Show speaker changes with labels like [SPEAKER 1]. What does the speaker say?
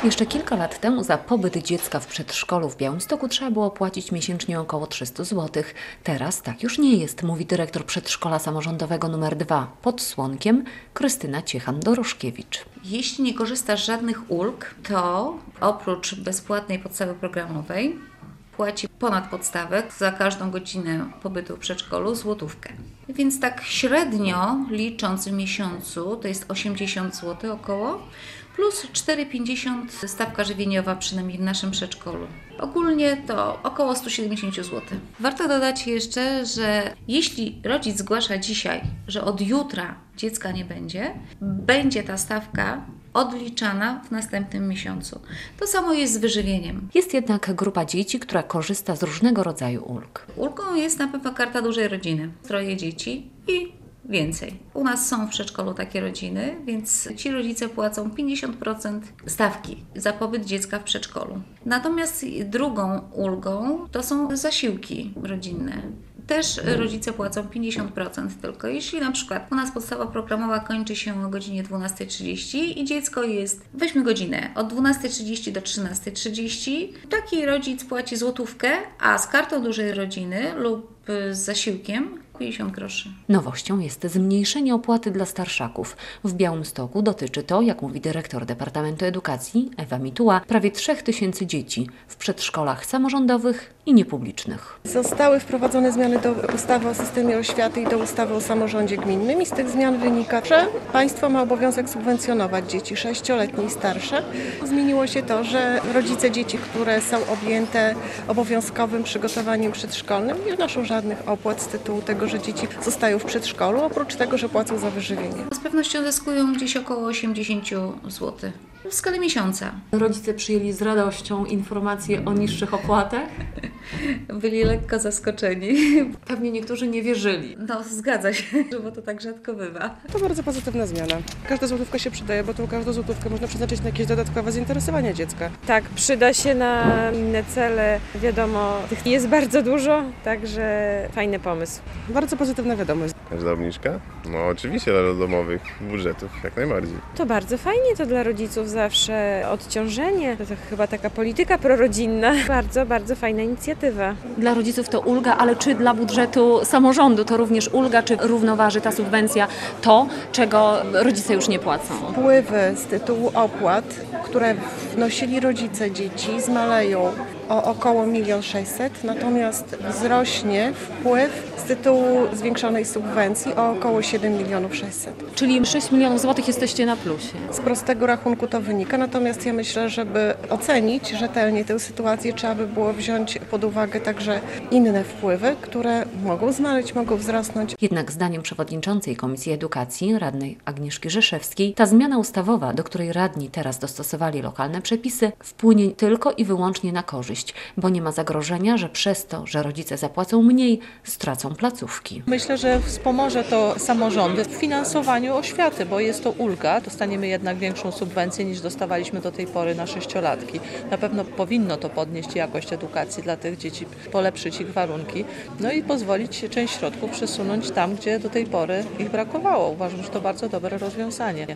[SPEAKER 1] Jeszcze kilka lat temu za pobyt dziecka w przedszkolu w Białymstoku trzeba było płacić miesięcznie około 300 zł. Teraz tak już nie jest, mówi dyrektor przedszkola samorządowego nr 2 pod Słonkiem Krystyna Ciechan-Doroszkiewicz.
[SPEAKER 2] Jeśli nie korzystasz z żadnych ulg, to oprócz bezpłatnej podstawy programowej płaci ponad podstawę za każdą godzinę pobytu w przedszkolu złotówkę. Więc tak średnio licząc w miesiącu to jest 80 zł około, plus 4,50 stawka żywieniowa, przynajmniej w naszym przedszkolu. Ogólnie to około 170 zł. Warto dodać jeszcze, że jeśli rodzic zgłasza dzisiaj, że od jutra dziecka nie będzie, będzie ta stawka odliczana w następnym miesiącu. To samo jest z wyżywieniem.
[SPEAKER 1] Jest jednak grupa dzieci, która korzysta z różnego rodzaju ulg.
[SPEAKER 2] Ulgą jest na pewno Karta Dużej Rodziny. 3 dzieci i więcej. U nas są w przedszkolu takie rodziny, więc ci rodzice płacą 50% stawki za pobyt dziecka w przedszkolu. Natomiast drugą ulgą to są zasiłki rodzinne. Też rodzice płacą 50% tylko. Jeśli na przykład u nas podstawa programowa kończy się o godzinie 12:30 i dziecko jest, weźmy godzinę, od 12:30 do 13:30, taki rodzic płaci złotówkę, a z kartą dużej rodziny lub z zasiłkiem 50 groszy.
[SPEAKER 1] Nowością jest zmniejszenie opłaty dla starszaków. W Białymstoku dotyczy to, jak mówi dyrektor Departamentu Edukacji Ewa Mituła, prawie 3000 dzieci w przedszkolach samorządowych i niepublicznych.
[SPEAKER 3] Zostały wprowadzone zmiany do ustawy o systemie oświaty i do ustawy o samorządzie gminnym i z tych zmian wynika, że państwo ma obowiązek subwencjonować dzieci 6-letnie i starsze. Zmieniło się to, że rodzice dzieci, które są objęte obowiązkowym przygotowaniem przedszkolnym, nie wnoszą żadnych opłat z tytułu tego, że dzieci zostają w przedszkolu, oprócz tego, że płacą za wyżywienie.
[SPEAKER 2] Z pewnością zyskują gdzieś około 80 zł w skali miesiąca.
[SPEAKER 4] Rodzice przyjęli z radością informację o niższych opłatach.
[SPEAKER 2] Byli lekko zaskoczeni.
[SPEAKER 4] Pewnie niektórzy nie wierzyli.
[SPEAKER 2] No, zgadza się, bo to tak rzadko bywa.
[SPEAKER 3] To bardzo pozytywna zmiana. Każda złotówka się przydaje, bo tą każdą złotówkę można przeznaczyć na jakieś dodatkowe zainteresowania dziecka.
[SPEAKER 5] Tak, przyda się na inne cele. Wiadomo, tych jest bardzo dużo, także fajny pomysł.
[SPEAKER 3] Bardzo pozytywna wiadomość.
[SPEAKER 6] Każda obniżka? No oczywiście dla domowych budżetów, jak najbardziej.
[SPEAKER 5] To bardzo fajnie, to dla rodziców zawsze odciążenie. To chyba taka polityka prorodzinna. Bardzo, bardzo fajna inicjatywa.
[SPEAKER 1] Dla rodziców to ulga, ale czy dla budżetu samorządu to również ulga, czy równoważy ta subwencja to, czego rodzice już nie płacą?
[SPEAKER 3] Wpływy z tytułu opłat, które wnosili rodzice dzieci, zmaleją o około 1 600 000, natomiast wzrośnie wpływ z tytułu zwiększonej subwencji o około 7 600 000.
[SPEAKER 1] Czyli 6 milionów złotych jesteście na plusie.
[SPEAKER 3] Z prostego rachunku to wynika, natomiast ja myślę, żeby ocenić rzetelnie tę sytuację, trzeba by było wziąć pod uwagę także inne wpływy, które mogą zmaleć, mogą wzrosnąć.
[SPEAKER 1] Jednak zdaniem przewodniczącej Komisji Edukacji, radnej Agnieszki Rzeszewskiej, ta zmiana ustawowa, do której radni teraz dostosowali lokalne przepisy, wpłynie tylko i wyłącznie na korzyść, bo nie ma zagrożenia, że przez to, że rodzice zapłacą mniej, stracą placówki.
[SPEAKER 7] Myślę, że wspomoże to samorządy w finansowaniu oświaty, bo jest to ulga. Dostaniemy jednak większą subwencję niż dostawaliśmy do tej pory na 6-latki. Na pewno powinno to podnieść jakość edukacji dla tych dzieci, polepszyć ich warunki, no i pozwolić część środków przesunąć tam, gdzie do tej pory ich brakowało. Uważam, że to bardzo dobre rozwiązanie.